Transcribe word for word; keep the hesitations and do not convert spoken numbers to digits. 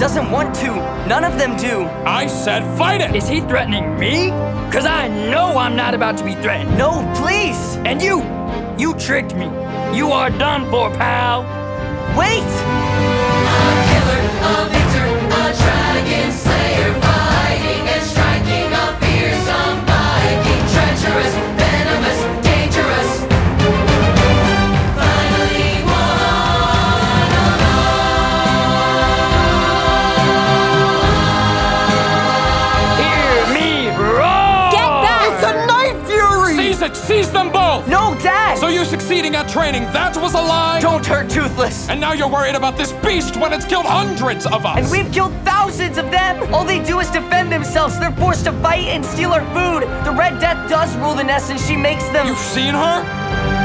doesn't want to. None of them do. I said fight it! Is he threatening me? Cause I know I'm not about to be threatened. No, please! And you, you tricked me. You are done for, pal. Wait! A killer, a victor, a dragon slayer, fighting and striking a fearsome Viking, treacherous, venomous, dangerous. Finally won Hear me roar! Get back! It's a Night Fury! Seize it! Seize them both! No, Dad! So you succeeding at training, that was a lie? Don't hurt Toothless! And now you're worried about this beast when it's killed hundreds of us! And we've killed thousands of them! All they do is defend themselves. They're forced to fight and steal our food. The Red Death does rule the nest and she makes them... You've seen her?